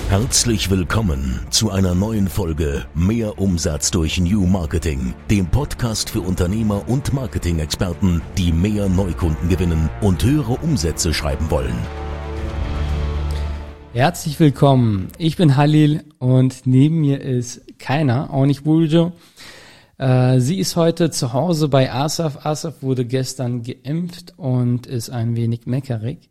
Herzlich willkommen zu einer neuen Folge Mehr Umsatz durch New Marketing, dem Podcast für Unternehmer und Marketing-Experten, die mehr Neukunden gewinnen und höhere Umsätze schreiben wollen. Herzlich willkommen, ich bin Halil und neben mir ist keiner, auch nicht Burjo. Sie ist heute zu Hause bei Asaf. Asaf wurde gestern geimpft und ist ein wenig meckerig.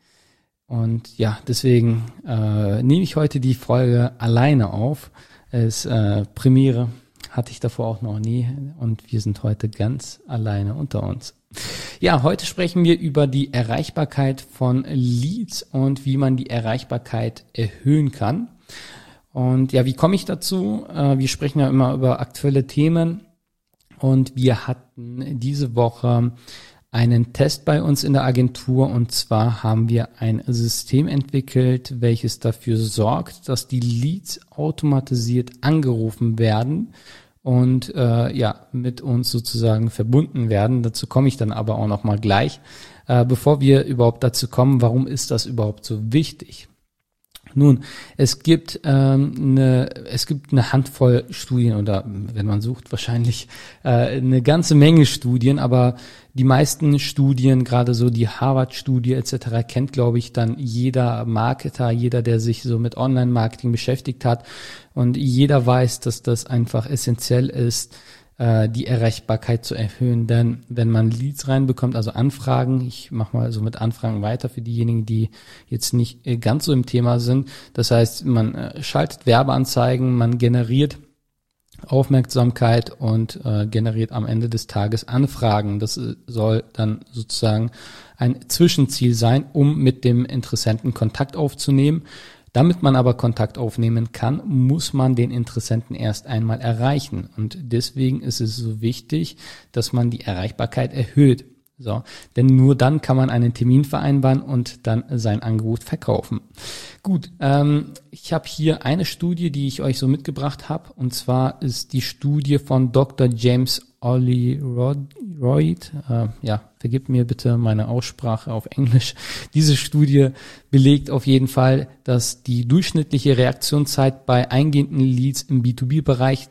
Und ja, deswegen nehme ich heute die Folge alleine auf. Es Premiere hatte ich davor auch noch nie und wir sind heute ganz alleine unter uns. Ja, heute sprechen wir über die Erreichbarkeit von Leads und wie man die Erreichbarkeit erhöhen kann. Und ja, wie komme ich dazu? Wir sprechen ja immer über aktuelle Themen und wir hatten diese Woche einen Test bei uns in der Agentur, und zwar haben wir ein System entwickelt, welches dafür sorgt, dass die Leads automatisiert angerufen werden und mit uns sozusagen verbunden werden. Dazu komme ich dann aber auch noch mal gleich. Bevor wir überhaupt dazu kommen, warum ist das überhaupt so wichtig? Nun, es gibt eine Handvoll Studien oder wenn man sucht wahrscheinlich eine ganze Menge Studien, aber die meisten Studien, gerade so die Harvard-Studie etc., kennt, glaube ich, dann jeder Marketer, jeder, der sich so mit Online-Marketing beschäftigt hat, und jeder weiß, dass das einfach essentiell ist, die Erreichbarkeit zu erhöhen, denn wenn man Leads reinbekommt, also Anfragen, ich mache mal so mit Anfragen weiter für diejenigen, die jetzt nicht ganz so im Thema sind, das heißt, man schaltet Werbeanzeigen, man generiert Aufmerksamkeit und generiert am Ende des Tages Anfragen. Das soll dann sozusagen ein Zwischenziel sein, um mit dem Interessenten Kontakt aufzunehmen. Damit man aber Kontakt aufnehmen kann, muss man den Interessenten erst einmal erreichen. Und deswegen ist es so wichtig, dass man die Erreichbarkeit erhöht. So, denn nur dann kann man einen Termin vereinbaren und dann sein Angebot verkaufen. Gut, ich habe hier eine Studie, die ich euch so mitgebracht habe. Und zwar ist die Studie von Dr. James Olyroyd. Vergebt mir bitte meine Aussprache auf Englisch. Diese Studie belegt auf jeden Fall, dass die durchschnittliche Reaktionszeit bei eingehenden Leads im B2B-Bereich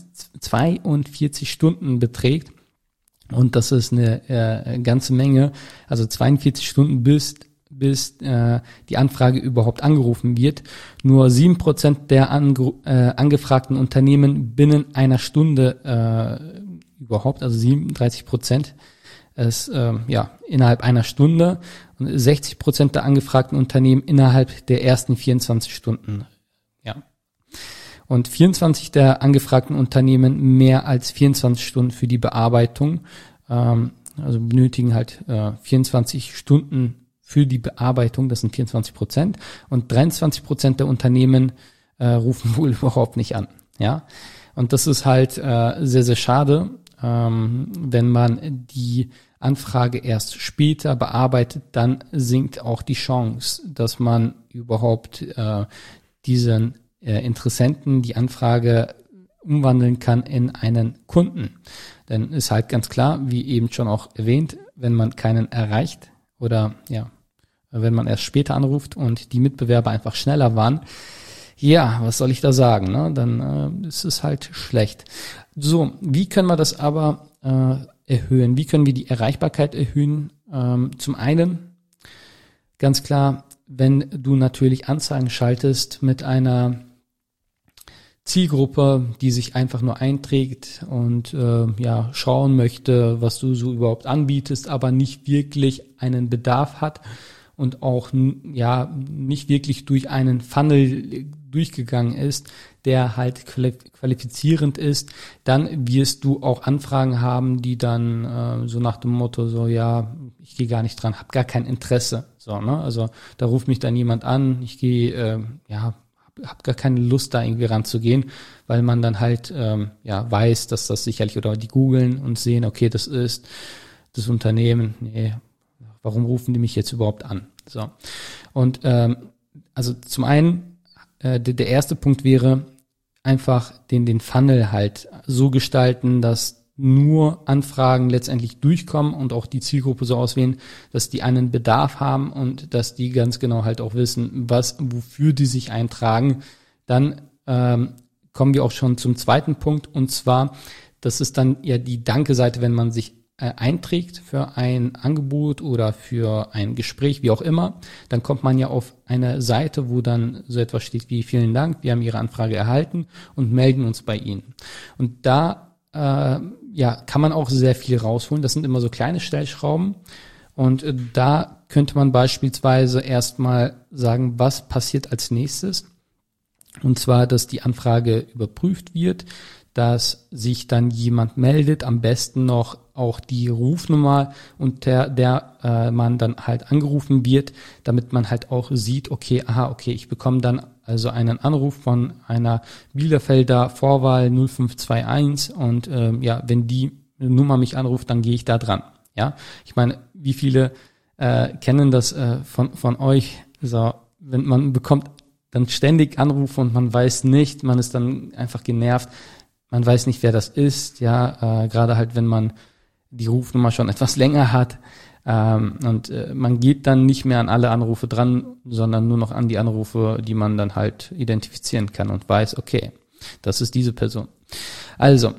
42 Stunden beträgt. Und das ist eine ganze Menge, also 42 Stunden bis die Anfrage überhaupt angerufen wird. Nur 7% der angefragten Unternehmen binnen einer Stunde überhaupt, also 37% ist innerhalb einer Stunde, und 60% der angefragten Unternehmen innerhalb der ersten 24 Stunden. Ja. Und 24 der angefragten Unternehmen mehr als 24 Stunden für die Bearbeitung, also benötigen halt 24 Stunden für die Bearbeitung, das sind 24%, und 23% der Unternehmen rufen wohl überhaupt nicht an. Ja, und das ist halt sehr, sehr schade, wenn man die Anfrage erst später bearbeitet, dann sinkt auch die Chance, dass man überhaupt diesen Interessenten die Anfrage umwandeln kann in einen Kunden. Denn ist halt ganz klar, wie eben schon auch erwähnt, wenn man keinen erreicht oder wenn man erst später anruft und die Mitbewerber einfach schneller waren, ja, was soll ich da sagen, ne? Dann ist es halt schlecht. So, wie können wir das aber erhöhen? Wie können wir die Erreichbarkeit erhöhen? Zum einen, ganz klar, wenn du natürlich Anzeigen schaltest mit einer Zielgruppe, die sich einfach nur einträgt und schauen möchte, was du so überhaupt anbietest, aber nicht wirklich einen Bedarf hat und auch nicht wirklich durch einen Funnel durchgegangen ist, der halt qualifizierend ist, dann wirst du auch Anfragen haben, die dann so nach dem Motto ich gehe gar nicht dran, habe gar kein Interesse. So, ne? Also da ruft mich dann jemand an, ich gehe habe gar keine Lust, da irgendwie ranzugehen, weil man dann halt weiß, dass das sicherlich, oder die googeln und sehen, okay, das ist das Unternehmen, warum rufen die mich jetzt überhaupt an? So. Und also zum einen, der erste Punkt wäre einfach den Funnel halt so gestalten, dass nur Anfragen letztendlich durchkommen und auch die Zielgruppe so auswählen, dass die einen Bedarf haben und dass die ganz genau halt auch wissen, wofür die sich eintragen, dann kommen wir auch schon zum zweiten Punkt, und zwar, das ist dann ja die Danke-Seite, wenn man sich einträgt für ein Angebot oder für ein Gespräch, wie auch immer, dann kommt man ja auf eine Seite, wo dann so etwas steht wie: Vielen Dank, wir haben Ihre Anfrage erhalten und melden uns bei Ihnen. Und da kann man auch sehr viel rausholen. Das sind immer so kleine Stellschrauben, und da könnte man beispielsweise erstmal sagen, was passiert als nächstes. Und zwar, dass die Anfrage überprüft wird, dass sich dann jemand meldet, am besten noch auch die Rufnummer, unter der man dann halt angerufen wird, damit man halt auch sieht, okay, ich bekomme dann also einen Anruf von einer Bielefelder Vorwahl 0521 und wenn die Nummer mich anruft, dann gehe ich da dran. Ja, ich meine, wie viele kennen das von euch, so, wenn man bekommt dann ständig Anrufe und man weiß nicht, man ist dann einfach genervt, man weiß nicht, wer das ist, gerade halt, wenn man die Rufnummer schon etwas länger hat, und man geht dann nicht mehr an alle Anrufe dran, sondern nur noch an die Anrufe, die man dann halt identifizieren kann und weiß, okay, das ist diese Person. Also,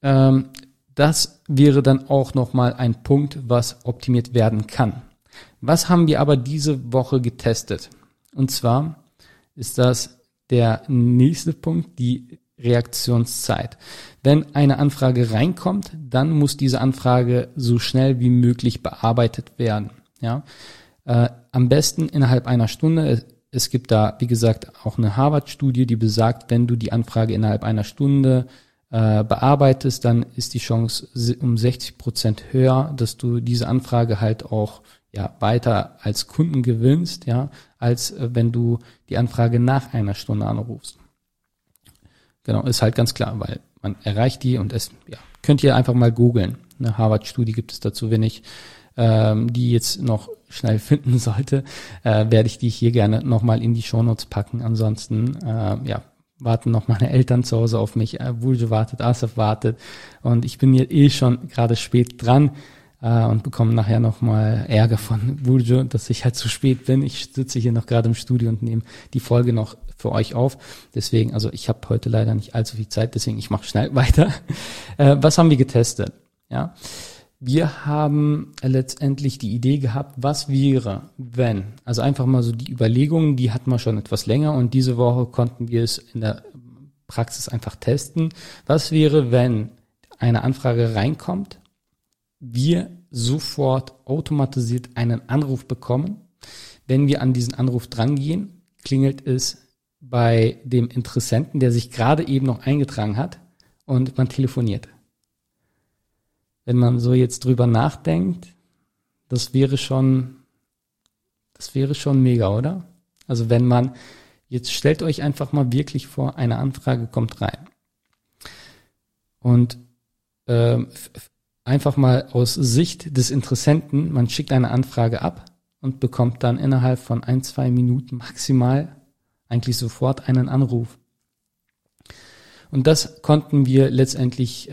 das wäre dann auch nochmal ein Punkt, was optimiert werden kann. Was haben wir aber diese Woche getestet? Und zwar ist das der nächste Punkt, die Reaktionszeit. Wenn eine Anfrage reinkommt, dann muss diese Anfrage so schnell wie möglich bearbeitet werden. Ja, am besten innerhalb einer Stunde. Es gibt da, wie gesagt, auch eine Harvard-Studie, die besagt, wenn du die Anfrage innerhalb einer Stunde bearbeitest, dann ist die Chance um 60% höher, dass du diese Anfrage halt auch weiter als Kunden gewinnst, als wenn du die Anfrage nach einer Stunde anrufst. Genau, ist halt ganz klar, weil man erreicht die, und könnt ihr einfach mal googeln. Eine Harvard-Studie gibt es dazu, wenn ich die jetzt noch schnell finden sollte, werde ich die hier gerne nochmal in die Shownotes packen. Ansonsten, warten noch meine Eltern zu Hause auf mich, Vuljo wartet, Asaf wartet, und ich bin hier schon gerade spät dran und bekomme nachher nochmal Ärger von Vuljo, dass ich halt zu spät bin. Ich sitze hier noch gerade im Studio und nehme die Folge noch für euch auf. Deswegen, also ich habe heute leider nicht allzu viel Zeit, deswegen ich mache schnell weiter. Was haben wir getestet? Ja, wir haben letztendlich die Idee gehabt, was wäre, wenn, also einfach mal so die Überlegungen, die hatten wir schon etwas länger, und diese Woche konnten wir es in der Praxis einfach testen. Was wäre, wenn eine Anfrage reinkommt, wir sofort automatisiert einen Anruf bekommen. Wenn wir an diesen Anruf drangehen, klingelt es bei dem Interessenten, der sich gerade eben noch eingetragen hat, und man telefoniert. Wenn man so jetzt drüber nachdenkt, das wäre schon mega, oder? Also wenn man, jetzt stellt euch einfach mal wirklich vor, eine Anfrage kommt rein. Und einfach mal aus Sicht des Interessenten, man schickt eine Anfrage ab und bekommt dann innerhalb von 1-2 Minuten maximal eigentlich sofort einen Anruf. Und das konnten wir letztendlich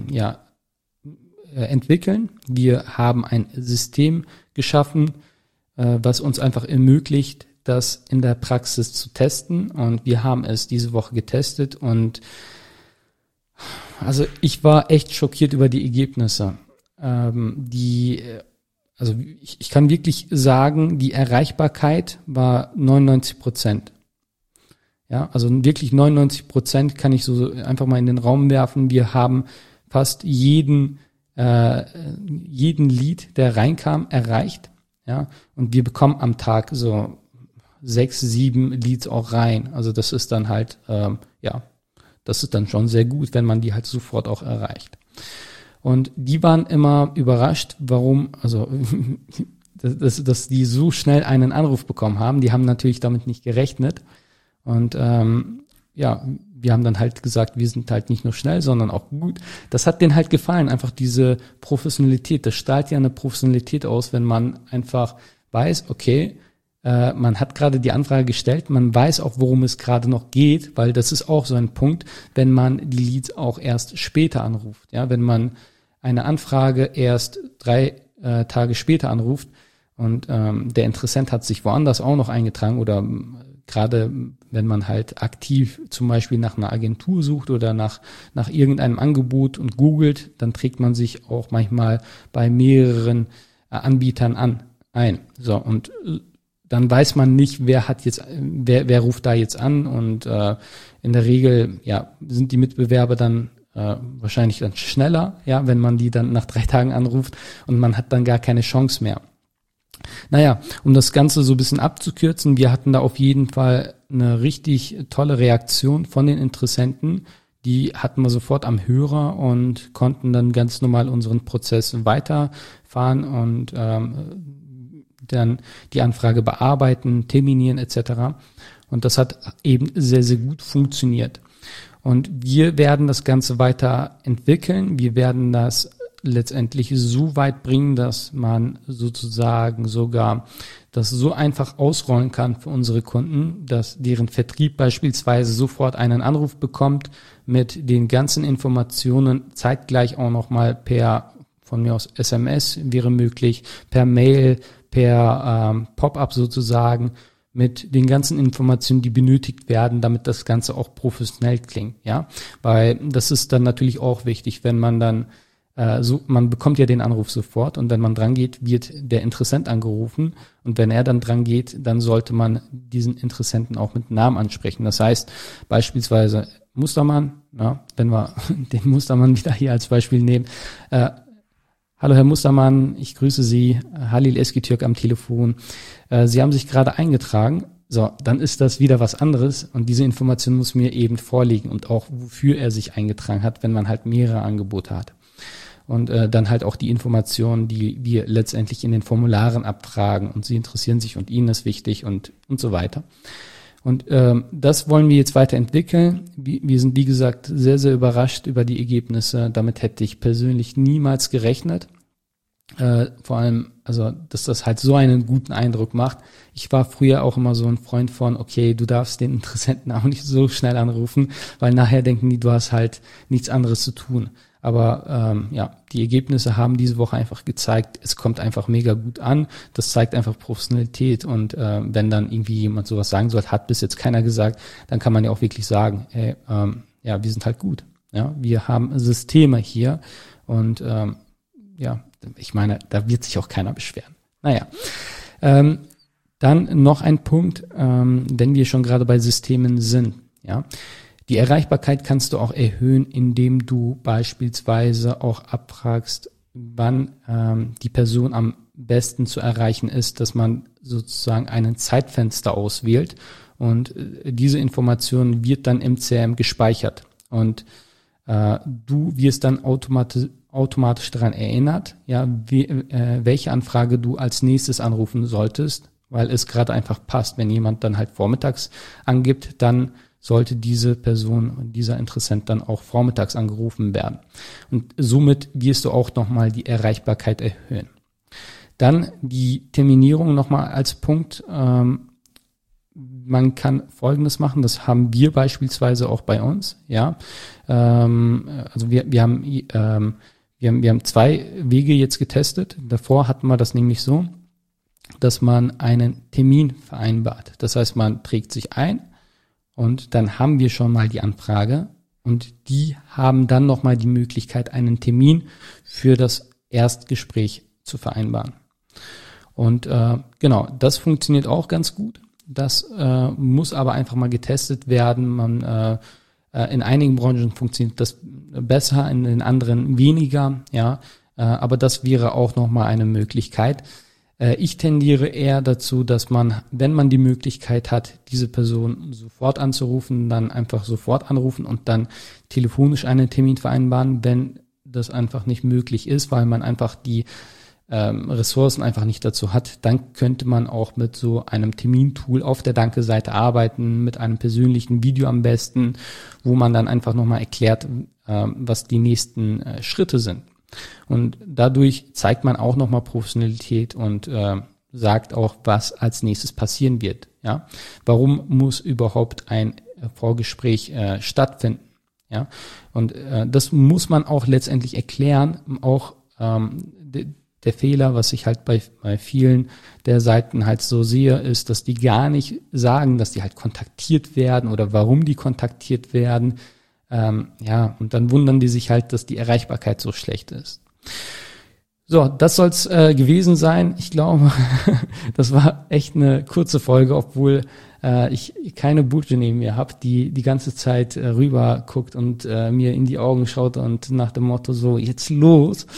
entwickeln. Wir haben ein System geschaffen, was uns einfach ermöglicht, das in der Praxis zu testen, und wir haben es diese Woche getestet, und also ich war echt schockiert über die Ergebnisse. Ich kann wirklich sagen, die Erreichbarkeit war 99%. Ja, also wirklich 99% kann ich so einfach mal in den Raum werfen. Wir haben fast jeden Lead, der reinkam, erreicht. Ja, und wir bekommen am Tag so 6-7 Leads auch rein. Also das ist dann halt, das ist dann schon sehr gut, wenn man die halt sofort auch erreicht. Und die waren immer überrascht, warum, also dass die so schnell einen Anruf bekommen haben. Die haben natürlich damit nicht gerechnet. Und wir haben dann halt gesagt, wir sind halt nicht nur schnell, sondern auch gut. Das hat denen halt gefallen, einfach diese Professionalität. Das strahlt ja eine Professionalität aus, wenn man einfach weiß, okay, man hat gerade die Anfrage gestellt, man weiß auch, worum es gerade noch geht, weil das ist auch so ein Punkt, wenn man die Leads auch erst später anruft. Ja, wenn man eine Anfrage erst 3 Tage später anruft und der Interessent hat sich woanders auch noch eingetragen oder gerade wenn man halt aktiv zum Beispiel nach einer Agentur sucht oder nach irgendeinem Angebot und googelt, dann trägt man sich auch manchmal bei mehreren Anbietern ein. So, und dann weiß man nicht, wer ruft da jetzt an, und in der Regel sind die Mitbewerber dann wahrscheinlich dann schneller, wenn man die dann nach 3 Tagen anruft, und man hat dann gar keine Chance mehr. Naja, um das Ganze so ein bisschen abzukürzen, wir hatten da auf jeden Fall eine richtig tolle Reaktion von den Interessenten. Die hatten wir sofort am Hörer und konnten dann ganz normal unseren Prozess weiterfahren und dann die Anfrage bearbeiten, terminieren etc. Und das hat eben sehr, sehr gut funktioniert. Und wir werden das Ganze weiterentwickeln. Wir werden das letztendlich so weit bringen, dass man sozusagen sogar das so einfach ausrollen kann für unsere Kunden, dass deren Vertrieb beispielsweise sofort einen Anruf bekommt mit den ganzen Informationen, zeitgleich auch nochmal von mir aus SMS wäre möglich, per Mail, per Pop-up sozusagen, mit den ganzen Informationen, die benötigt werden, damit das Ganze auch professionell klingt, weil das ist dann natürlich auch wichtig, wenn man dann man bekommt ja den Anruf sofort, und wenn man dran geht, wird der Interessent angerufen, und wenn er dann dran geht, dann sollte man diesen Interessenten auch mit Namen ansprechen. Das heißt beispielsweise Mustermann, wenn wir den Mustermann wieder hier als Beispiel nehmen. Hallo Herr Mustermann, ich grüße Sie, Halil Eskitürk am Telefon. Sie haben sich gerade eingetragen. So, dann ist das wieder was anderes, und diese Information muss mir eben vorliegen, und auch wofür er sich eingetragen hat, wenn man halt mehrere Angebote hat. Und dann halt auch die Informationen, die wir letztendlich in den Formularen abfragen, und Sie interessieren sich und Ihnen ist wichtig und so weiter. Und das wollen wir jetzt weiterentwickeln. Wir sind, wie gesagt, sehr, sehr überrascht über die Ergebnisse. Damit hätte ich persönlich niemals gerechnet. Vor allem, also, dass das halt so einen guten Eindruck macht. Ich war früher auch immer so ein Freund von, okay, du darfst den Interessenten auch nicht so schnell anrufen, weil nachher denken die, du hast halt nichts anderes zu tun. Aber die Ergebnisse haben diese Woche einfach gezeigt, es kommt einfach mega gut an. Das zeigt einfach Professionalität, und wenn dann irgendwie jemand sowas sagen soll, hat bis jetzt keiner gesagt, dann kann man ja auch wirklich sagen, hey, wir sind halt gut. Ja, wir haben Systeme hier, und ich meine, da wird sich auch keiner beschweren. Naja, dann noch ein Punkt, wenn wir schon gerade bei Systemen sind, die Erreichbarkeit kannst du auch erhöhen, indem du beispielsweise auch abfragst, wann die Person am besten zu erreichen ist, dass man sozusagen einen Zeitfenster auswählt, und diese Information wird dann im CRM gespeichert, und du wirst dann automatisch daran erinnert, welche Anfrage du als nächstes anrufen solltest, weil es gerade einfach passt. Wenn jemand dann halt vormittags angibt, dann sollte diese Person und dieser Interessent dann auch vormittags angerufen werden. Und somit wirst du auch nochmal die Erreichbarkeit erhöhen. Dann die Terminierung nochmal als Punkt. Man kann Folgendes machen, das haben wir beispielsweise auch bei uns. Also wir haben 2 Wege jetzt getestet. Davor hatten wir das nämlich so, dass man einen Termin vereinbart. Das heißt, man trägt sich ein, und dann haben wir schon mal die Anfrage, und die haben dann nochmal die Möglichkeit, einen Termin für das Erstgespräch zu vereinbaren. Und genau, das funktioniert auch ganz gut. Das muss aber einfach mal getestet werden. In einigen Branchen funktioniert das besser, in den anderen weniger. Aber das wäre auch nochmal eine Möglichkeit. Ich tendiere eher dazu, dass man, wenn man die Möglichkeit hat, diese Person sofort anzurufen, dann einfach sofort anrufen und dann telefonisch einen Termin vereinbaren, wenn das einfach nicht möglich ist, weil man einfach die Ressourcen einfach nicht dazu hat, dann könnte man auch mit so einem Termintool auf der Danke-Seite arbeiten, mit einem persönlichen Video am besten, wo man dann einfach nochmal erklärt, was die nächsten Schritte sind. Und dadurch zeigt man auch nochmal Professionalität und sagt auch, was als nächstes passieren wird. Warum muss überhaupt ein Vorgespräch stattfinden? Und das muss man auch letztendlich erklären. Auch der Fehler, was ich halt bei vielen der Seiten halt so sehe, ist, dass die gar nicht sagen, dass die halt kontaktiert werden oder warum die kontaktiert werden. Und dann wundern die sich halt, dass die Erreichbarkeit so schlecht ist. So, das soll's gewesen sein. Ich glaube, das war echt eine kurze Folge, obwohl ich keine Butche neben mir habe, die ganze Zeit rüber guckt und mir in die Augen schaut und nach dem Motto so, jetzt los.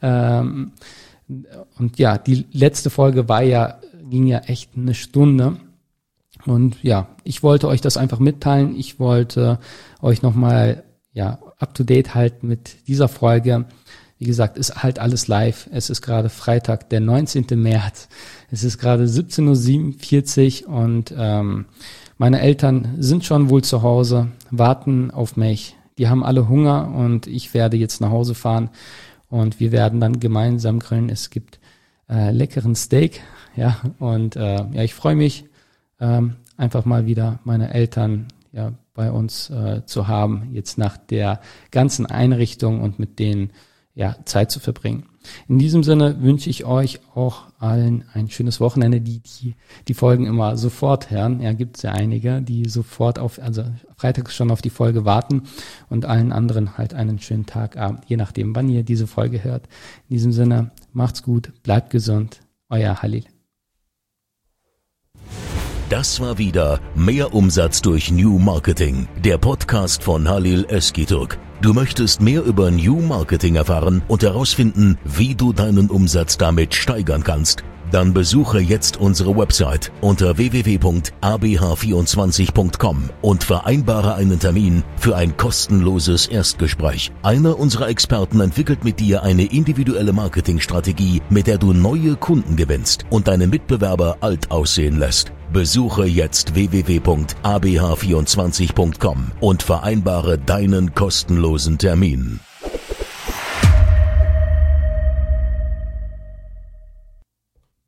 Und ja, die letzte Folge ging ja echt eine Stunde. Und ja, ich wollte euch das einfach mitteilen. Ich wollte euch nochmal up to date halten mit dieser Folge. Wie gesagt, ist halt alles live. Es ist gerade Freitag, der 19. März. Es ist gerade 17:47 Uhr und meine Eltern sind schon wohl zu Hause, warten auf mich. Die haben alle Hunger und ich werde jetzt nach Hause fahren und wir werden dann gemeinsam grillen. Es gibt leckeren Steak, und ich freue mich, einfach mal wieder meine Eltern bei uns zu haben, jetzt nach der ganzen Einrichtung und mit denen Zeit zu verbringen. In diesem Sinne wünsche ich euch auch allen ein schönes Wochenende, die Folgen immer sofort hören. Ja, gibt es ja einige, die sofort freitags schon auf die Folge warten und allen anderen halt einen schönen Tagabend, je nachdem, wann ihr diese Folge hört. In diesem Sinne, macht's gut, bleibt gesund, euer Halil. Das war wieder Mehr Umsatz durch New Marketing, der Podcast von Halil Özgürtürk. Du möchtest mehr über New Marketing erfahren und herausfinden, wie du deinen Umsatz damit steigern kannst? Dann besuche jetzt unsere Website unter www.abh24.com und vereinbare einen Termin für ein kostenloses Erstgespräch. Einer unserer Experten entwickelt mit dir eine individuelle Marketingstrategie, mit der du neue Kunden gewinnst und deine Mitbewerber alt aussehen lässt. Besuche jetzt www.abh24.com und vereinbare deinen kostenlosen Termin.